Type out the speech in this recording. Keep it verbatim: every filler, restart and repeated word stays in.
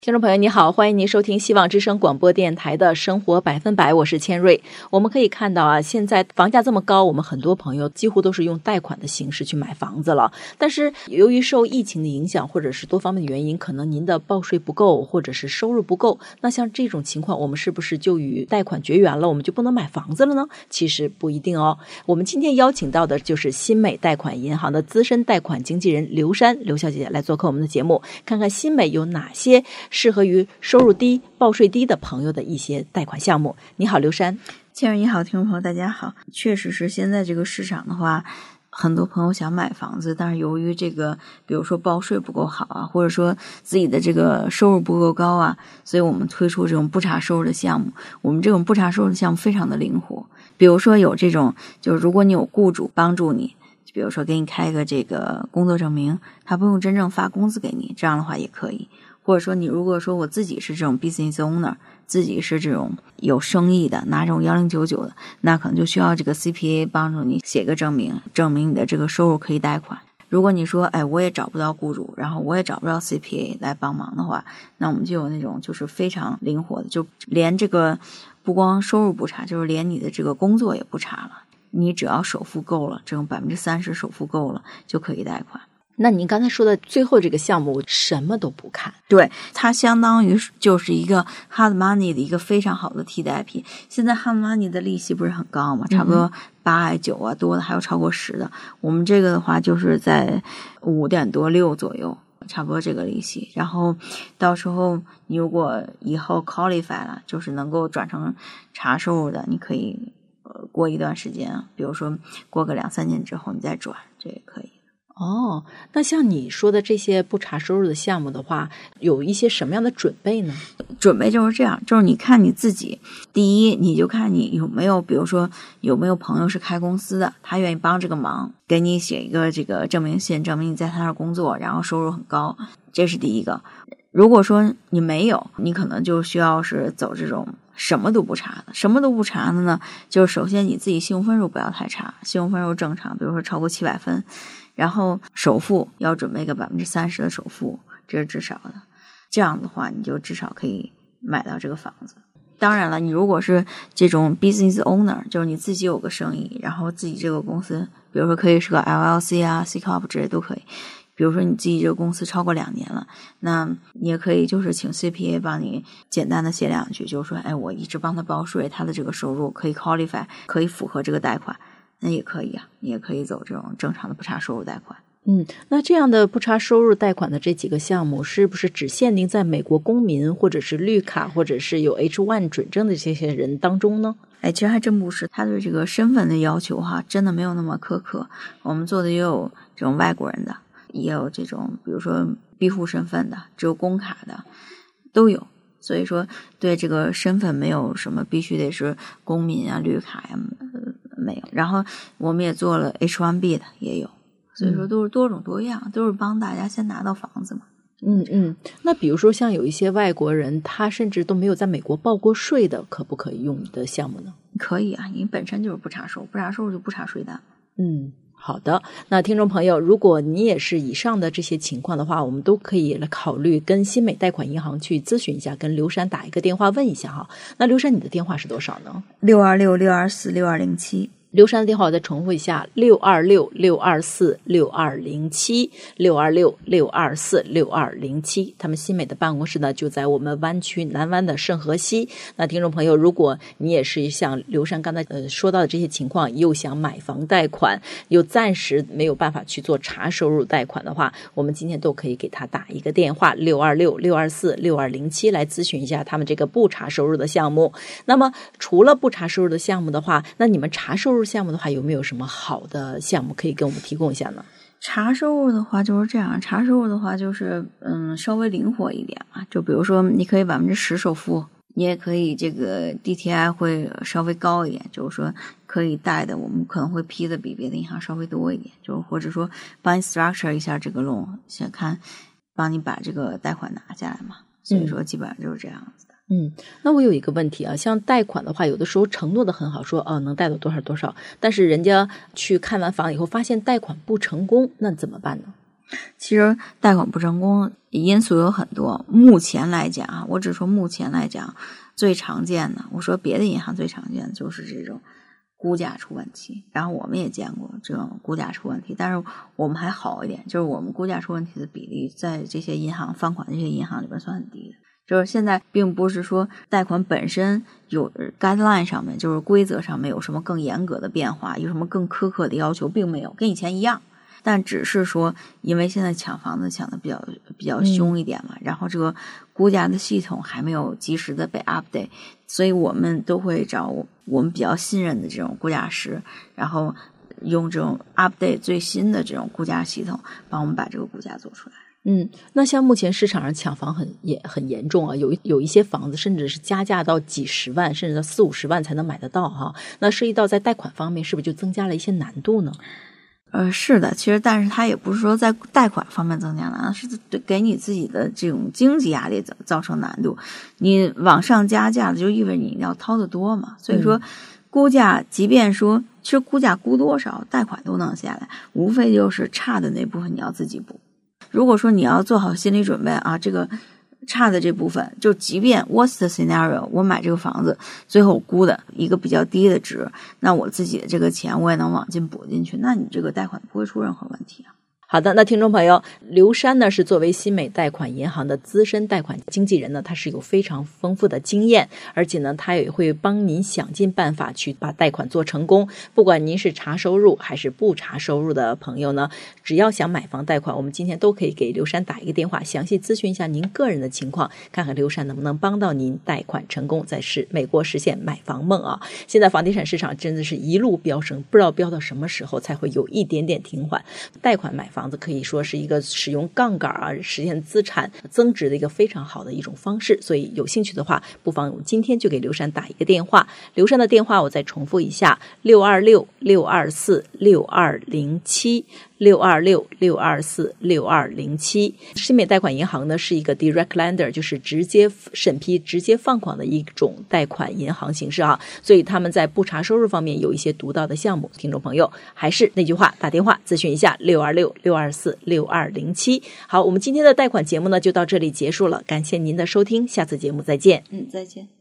听众朋友你好，欢迎您收听希望之声广播电台的生活百分百，我是千瑞。我们可以看到啊，现在房价这么高，我们很多朋友几乎都是用贷款的形式去买房子了。但是由于受疫情的影响，或者是多方面的原因，可能您的报税不够，或者是收入不够，那像这种情况，我们是不是就与贷款绝缘了，我们就不能买房子了呢？其实不一定哦。我们今天邀请到的就是新美贷款银行的资深贷款经纪人刘珊刘小姐来做客我们的节目，看看新美有哪些适合于收入低、报税低的朋友的一些贷款项目。你好，刘珊。 千儿你好，听众朋友大家好。确实是现在这个市场的话，很多朋友想买房子，但是由于这个比如说报税不够好啊，或者说自己的这个收入不够高啊，所以我们推出这种不查收入的项目。我们这种不查收入的项目非常的灵活，比如说有这种，就是如果你有雇主帮助你，比如说给你开一个这个工作证明，他不用真正发工资给你，这样的话也可以。或者说你如果说我自己是这种 business owner， 自己是这种有生意的，拿这种一零九九的，那可能就需要这个 C P A 帮助你写个证明，证明你的这个收入可以贷款。如果你说哎我也找不到雇主，然后我也找不到 C P A 来帮忙的话，那我们就有那种就是非常灵活的，就连这个不光收入不查，就是连你的这个工作也不查了，你只要首付够了，这种百分之三十首付够了就可以贷款。 那您刚才说的最后这个项目什么都不看， 对，它相当于就是一个 hard money 的一个非常好的替代品。现在 hard money 的利息不是很高嘛，差不多八啊九啊，多的还有超过十的。我们这个的话就是在五点多六左右，差不多这个利息。然后到时候你如果以后 qualify 了，就是能够转成查收入的，你可以呃过一段时间，比如说过个两三年之后你再转，这也可以。 哦，那像你说的这些不查收入的项目的话，有一些什么样的准备呢？ 准备就是这样，就是你看你自己，第一你就看你有没有，比如说有没有朋友是开公司的，他愿意帮这个忙，给你写一个这个证明信，证明你在他那儿工作，然后收入很高，这是第一个。如果说你没有，你可能就需要是走这种什么都不查的。什么都不查的呢，就是首先你自己信用分数不要太差，信用分数正常，比如说超过七百分，然后首付要准备个百分之三十的首付，这是至少的。这样的话，你就至少可以买到这个房子。当然了，你如果是这种 business owner， 就是你自己有个生意，然后自己这个公司，比如说可以是个 L L C 啊 C Corp 之类都可以。比如说你自己这个公司超过两年了，那你也可以就是请 C P A 帮你简单的写两句，就是说哎我一直帮他报税，他的这个收入可以 qualify， 可以符合这个贷款，那也可以啊，你也可以走这种正常的不查收入贷款。 嗯，那这样的不查收入贷款的这几个项目，是不是只限定在美国公民或者是绿卡或者是有 H 一 准证的这些人当中呢？ 哎，其实还真不是，他对这个身份的要求哈，真的没有那么苛刻。我们做的也有这种外国人的，也有这种比如说庇护身份的，只有工卡的都有。所以说对这个身份没有什么必须得是公民啊绿卡呀、呃、没有。然后我们也做了 H 一 B 的也有，所以说都是多种多样，都是帮大家先拿到房子嘛。 嗯嗯，那比如说像有一些外国人，他甚至都没有在美国报过税的，可不可以用你的项目呢？ 可以啊，你本身就是不查收，不查收就不查税单。 嗯，好的。那听众朋友，如果你也是以上的这些情况的话，我们都可以来考虑跟新美贷款银行去咨询一下，跟刘珊打一个电话问一下哈。那刘珊，你的电话是多少呢？ 六二六六二四六二零七。 刘珊的电话我再重复一下，六二六六二四六二零七，六二六六二四六二零七。他们新美的办公室呢就在我们湾区南湾的圣荷西。那听众朋友，如果你也是像刘珊刚才呃说到的这些情况，又想买房贷款，又暂时没有办法去做查收入贷款的话，我们今天都可以给他打一个电话，六二六六二四六二零七来咨询一下他们这个不查收入的项目。那么除了不查收入的项目的话，那你们查收入项目的话，有没有什么好的项目可以跟我们提供一下呢？ 查收入的话就是这样，查收入的话就是嗯稍微灵活一点嘛，就比如说你可以百分之十首付，你也可以这个 D T I 会稍微高一点，就是说可以贷的我们可能会批的比别的银行稍微多一点，就或者说帮你 structure 一下这个 loan， 先看帮你把这个贷款拿下来嘛，所以说基本上就是这样子的。 嗯，那我有一个问题啊，像贷款的话，有的时候承诺的很好，说哦能贷到多少多少，但是人家去看完房以后发现贷款不成功，那怎么办呢？ 其实贷款不成功因素有很多，目前来讲啊，我只说目前来讲最常见的，我说别的银行最常见的就是这种估价出问题，然后我们也见过这种估价出问题，但是我们还好一点，就是我们估价出问题的比例在这些银行放款的这些银行里边算很低的。就是现在并不是说贷款本身有 guideline 上面，就是规则上面有什么更严格的变化，有什么更苛刻的要求，并没有，跟以前一样。但只是说因为现在抢房子抢的比较比较凶一点嘛、嗯、然后这个估价的系统还没有及时的被 update， 所以我们都会找我们比较信任的这种估价师，然后用这种 update 最新的这种估价系统帮我们把这个估价做出来。 嗯，那像目前市场上抢房很也很严重啊，有有一些房子甚至是加价到几十万，甚至到四五十万才能买得到哈。那涉及到在贷款方面，是不是就增加了一些难度呢？ 呃，是的，其实但是它也不是说在贷款方面增加难，是给你自己的这种经济压力造成难度。你往上加价的就意味着你要掏得多嘛，所以说、嗯、估价即便说其实估价估多少贷款都能下来，无非就是差的那部分你要自己补。如果说你要做好心理准备啊，这个差的这部分，就即便 worst scenario 我买这个房子最后估的一个比较低的值，那我自己的这个钱我也能往进补进去，那你这个贷款不会出任何问题啊。 好的，那听众朋友，刘珊呢是作为新美贷款银行的资深贷款经纪人呢，他是有非常丰富的经验，而且呢，他也会帮您想尽办法去把贷款做成功。不管您是查收入还是不查收入的朋友呢，只要想买房贷款，我们今天都可以给刘珊打一个电话，详细咨询一下您个人的情况，看看刘珊能不能帮到您贷款成功，在是美国实现买房梦啊！现在房地产市场真的是一路飙升，不知道飙到什么时候才会有一点点停缓。贷款买房房子可以说是一个使用杠杆啊实现资产增值的一个非常好的一种方式，所以有兴趣的话不妨今天就给刘珊打一个电话。刘珊的电话我再重复一下，六二六六二四六二零七，六二六六二四六二零七。新美贷款银行呢是一个 direct lender， 就是直接审批直接放款的一种贷款银行形式啊，所以他们在不查收入方面有一些独到的项目，听众朋友还是那句话，打电话咨询一下六二六六二四六二零七。好，我们今天的贷款节目呢就到这里结束了，感谢您的收听，下次节目再见。 嗯，再见。